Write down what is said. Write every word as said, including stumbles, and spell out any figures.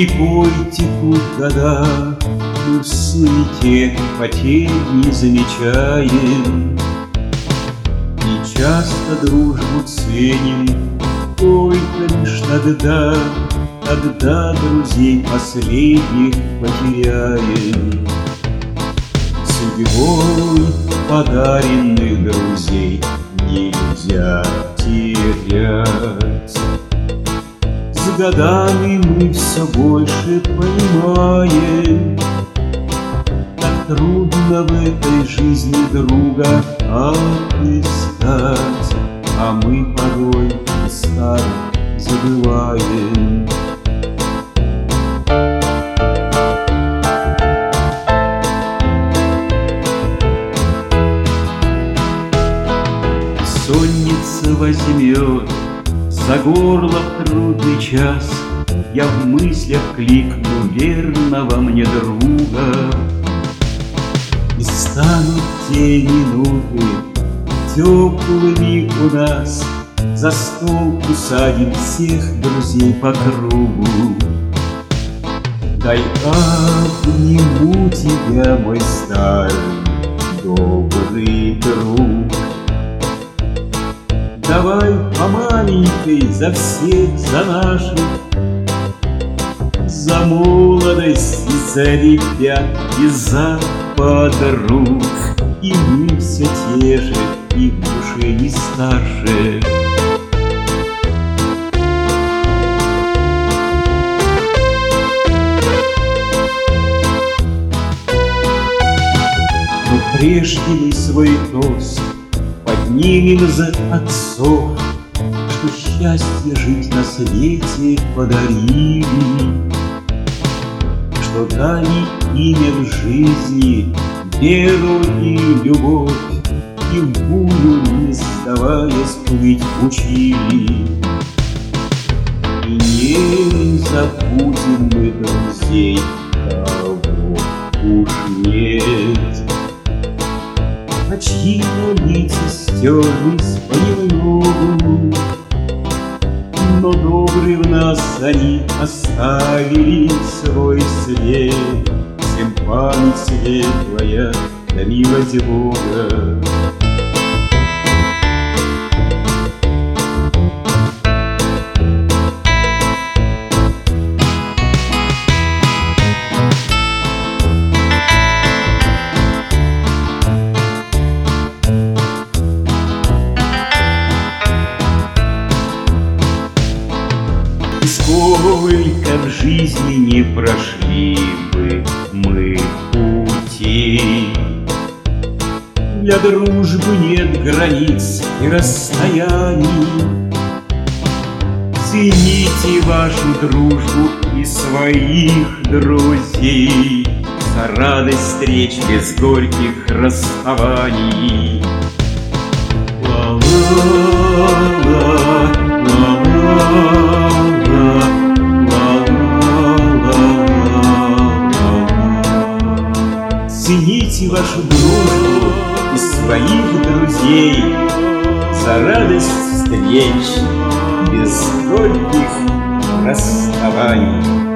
Рекой текут года, мы в суете потерь не замечаем. И часто дружбу ценим только лишь тогда, когда друзей последних потеряем. Судьбой подаренных друзей нельзя терять. С годами мы все больше понимаем, как трудно в этой жизни друга отыскать, а мы порой и старых забываем. Бессонница возьмет за горло в трудный час, я в мыслях кликну верного мне друга. И станут те минуты теплыми у нас, за стол усадим всех друзей по кругу. Дай обниму тебя, мой старый добрый друг. Давай по маленькой за всех, за наших, за молодость и за ребят, и за подруг. И мы все те же, и в душе не старше. Но прежде мы свой тост поднимем за отцов, что счастье жить на свете подарили, что дали имя в жизни, веру и любовь, и в бурю, не сдаваясь, плыть учили. И не забудем мы друзей, кого уж нет, а чьи-то лица стерлись понемногу, но добрый в нас они оставили свой след. Всем память светлая, да милость Бога. Сколько в жизни не прошли бы мы пути, для дружбы нет границ и расстояний. Цените вашу дружбу и своих друзей, за радость встреч без горьких расставаний. Цените вашу дружбу и своих друзей, за радость встреч без горьких расставаний.